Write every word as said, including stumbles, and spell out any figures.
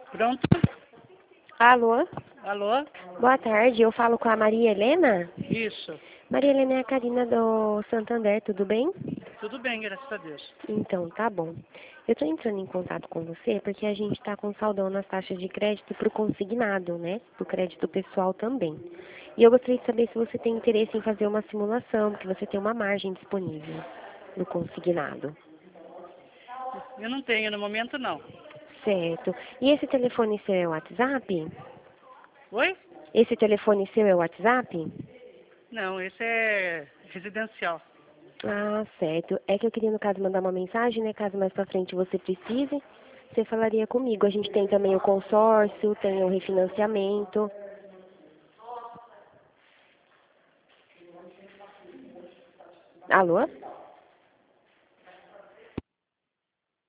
Pronto? Alô? Alô? Boa tarde, eu falo com a Maria Helena. Isso. Maria Helena é a Karina do Santander, tudo bem? Tudo bem, graças a Deus. Então, tá bom. Eu tô entrando em contato com você porque a gente tá com saldão nas taxas de crédito pro consignado, né? Pro crédito pessoal também. E eu gostaria de saber se você tem interesse em fazer uma simulação, porque você tem uma margem disponível no consignado. Eu não tenho, no momento não. Certo. E esse telefone seu é o WhatsApp? Oi? Esse telefone seu é o WhatsApp? Não, esse é residencial. Ah, certo. É que eu queria, no caso, mandar uma mensagem, né? Caso mais pra frente você precise, você falaria comigo. A gente tem também o consórcio, tem o refinanciamento. Alô?